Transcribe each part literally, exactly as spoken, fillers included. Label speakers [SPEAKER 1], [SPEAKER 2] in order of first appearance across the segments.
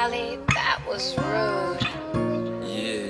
[SPEAKER 1] Charlie, that was rude.
[SPEAKER 2] Yeah.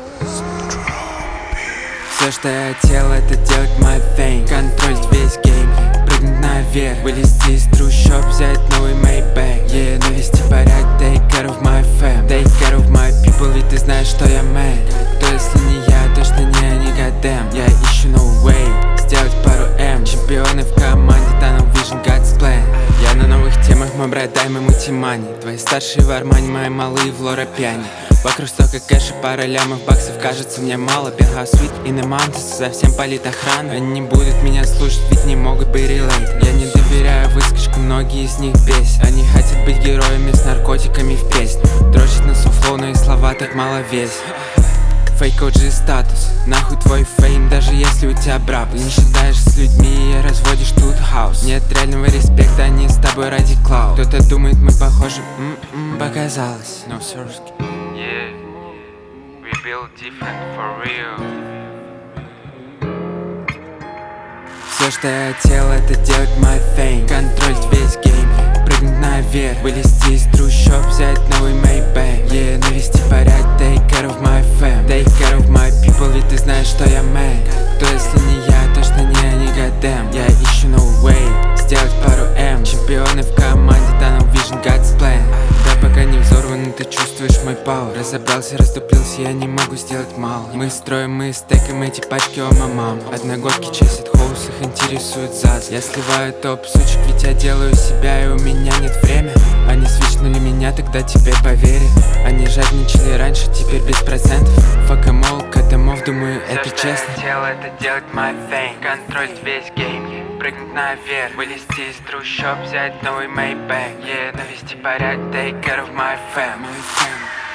[SPEAKER 2] Все, что я хотел, это делать my thing. Контролить весь гейм, прыгнуть наверх, вылезти из трущоб, взять новый Maybach. Yeah, навести порядок, take care of my fam, take care of my people, ведь ты знаешь, что я man. Кто если не я, точно не они, goddamn. Я ищу no way, сделать пару М. Чемпионы в команде, tunnel vision, God's plan. Я на новых темах, мой брат, дай мы мультимани. Твои старшие в Армане, мои малые в Лора Пьяни. Вокруг столько кэша, пара лямов баксов, кажется мне мало. Пентхаус свит и на Мантес, совсем палит охрана. Они не будут меня слушать, ведь не могут быть релейт. Я не доверяю выскочкам, многие из них бесят. Они хотят быть героями с наркотиками в песне. Дрочат на софлоу, но и слова так мало весят. Фейк о джи статус, нахуй твой фейм, даже если у тебя браб. Не считаешься с людьми и разводишь тут хаос. Нет реального респекта, они с тобой ради клау. Кто-то думает, мы похожи, м-м, показалось. No Surski. Yeah, we build different for real. Все, что я хотел, это делать my thing. Контролить весь гейм, прыгнуть наверх, вылезти из трущоб, взять новый Maybach. Yeah, навести порядок, take care of my fam, take care of my people, ведь ты знаешь, что я man. Кто если не я, точно не они, goddamn. Я ищу no way, сделать пару М. Чемпионы в команде, tunnel vision, God's plan. Да, пока не взорван, ты чувствуешь мой пауэр. Разобрался, расступился, я не могу сделать мало. Мы строим, мы стекаем эти пачки, о мамам. Одногодки чесят хоус, их интересует ЗАЗ. Я сливаю топ сучек, ведь я делаю себя, и у меня нет времени. Они свичнули меня, тогда теперь поверят. Они жадничали раньше, теперь без процентов. Fuck em all, cut them off, думаю, это честно. Все, что я хотел, это делать my thing. Контролить весь гейм, прыгнуть наверх, вылезти из трущоб, взять новый Maybach. Yeah, навести порядок, take care of my fam.